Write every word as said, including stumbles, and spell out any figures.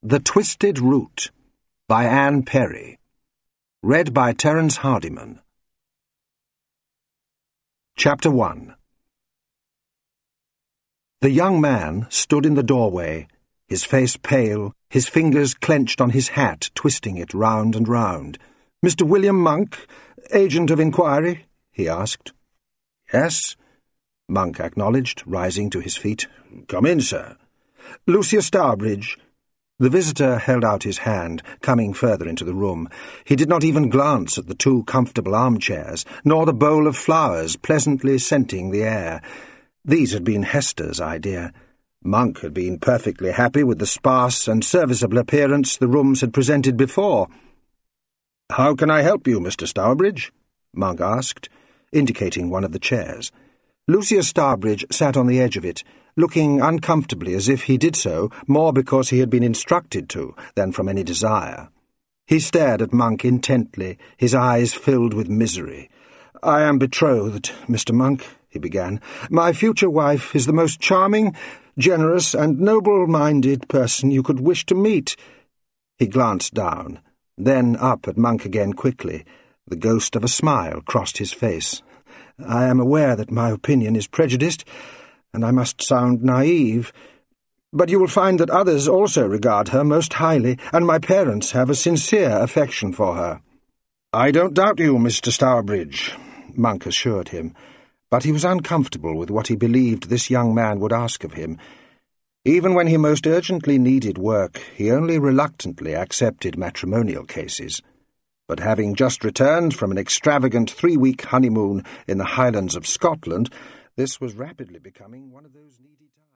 The Twisted Root by Anne Perry. Read by Terence Hardiman. Chapter one. The young man stood in the doorway, his face pale, his fingers clenched on his hat, twisting it round and round. "Mister William Monk, agent of inquiry?" he asked. "Yes," Monk acknowledged, rising to his feet. "Come in, sir." "Lucia Stourbridge." The visitor held out his hand, coming further into the room. He did not even glance at the two comfortable armchairs, nor the bowl of flowers pleasantly scenting the air. These had been Hester's idea. Monk had been perfectly happy with the sparse and serviceable appearance the rooms had presented before. "How can I help you, Mister Stourbridge?" Monk asked, indicating one of the chairs. Lucia Stourbridge sat on the edge of it, looking uncomfortably as if he did so more because he had been instructed to than from any desire. He stared at Monk intently, his eyes filled with misery. "I am betrothed, Mister Monk," he began. "My future wife is the most charming, generous, and noble-minded person you could wish to meet." He glanced down, then up at Monk again quickly. The ghost of a smile crossed his face. "I am aware that my opinion is prejudiced, and I must sound naive, but you will find that others also regard her most highly, and my parents have a sincere affection for her." "I don't doubt you, Mister Stourbridge," Monk assured him, but he was uncomfortable with what he believed this young man would ask of him. Even when he most urgently needed work, he only reluctantly accepted matrimonial cases. But having just returned from an extravagant three-week honeymoon in the Highlands of Scotland, this was rapidly becoming one of those needy times.